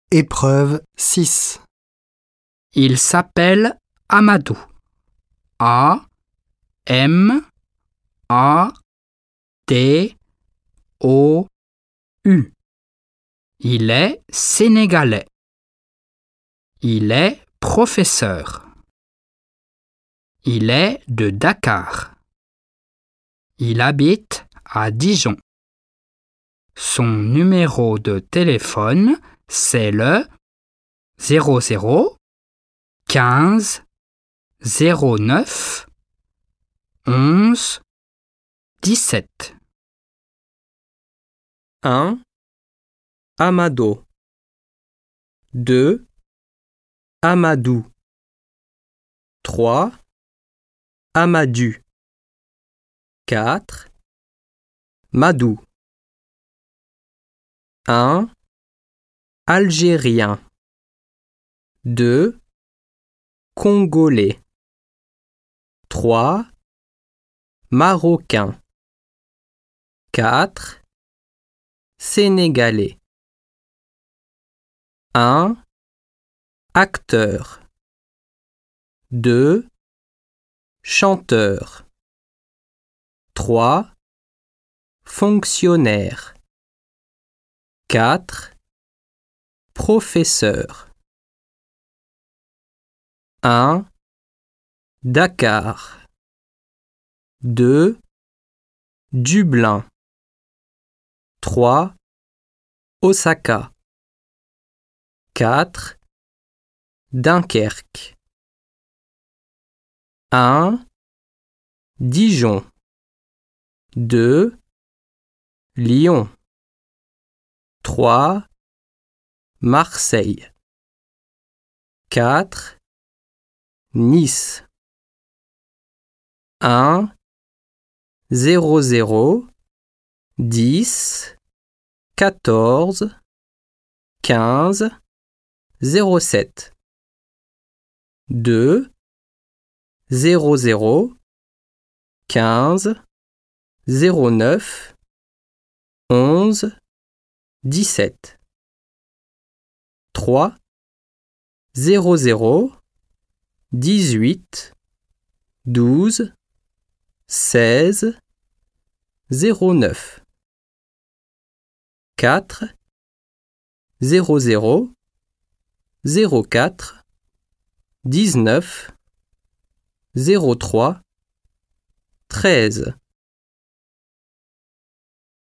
Épreuve 6. Il s'appelle Amadou. A M A D O U. Il est sénégalais. Il est professeur. Il est de Dakar. Il habite à Dijon. Son numéro de téléphone, c'est le 00 15 09 11 17. 1. Amado. 2. Amadou. 3. Amadu. 4. Madou. 1. Algérien. 2. Congolais. 3. Marocain. 4. Sénégalais. 1. Acteur. 2. Chanteur. 3. Fonctionnaire. 4. Professeur. 1. Dakar. 2. Dublin. 3. Osaka. 4. Dunkerque. 1. Dijon. 2. Lyon. 3. Marseille. 4. Nice. 1. 00 10 14 15 07. 2. 00 15 09 11 17. 3. 00 18 12 16 09. 4. 00 04 19 03 13.